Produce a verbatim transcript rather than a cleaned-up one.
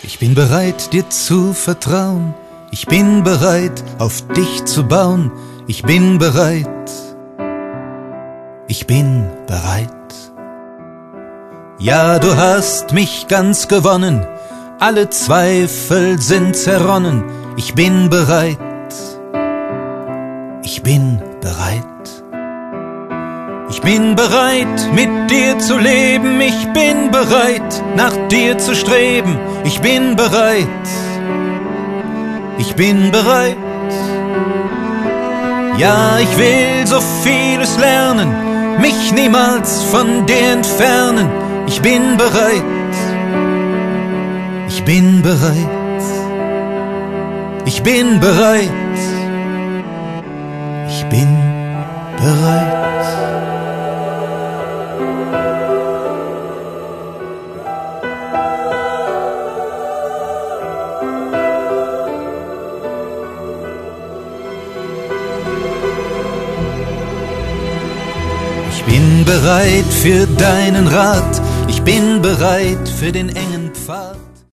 Ich bin bereit, dir zu vertrauen. Ich bin bereit, auf dich zu bauen. Ich bin bereit. Ich bin bereit. Ja, du hast mich ganz gewonnen. Alle Zweifel sind zerronnen. Ich bin bereit. Ich bin bereit. Ich bin bereit, mit dir zu leben. Ich bin bereit, nach dir zu streben. Ich bin bereit. Ich bin bereit. Ja, ich will so vieles lernen, mich niemals von dir entfernen. Ich bin bereit. Ich bin bereit. Ich bin bereit. Ich bin bereit. Ich bin bereit für deinen Rat, ich bin bereit für den engen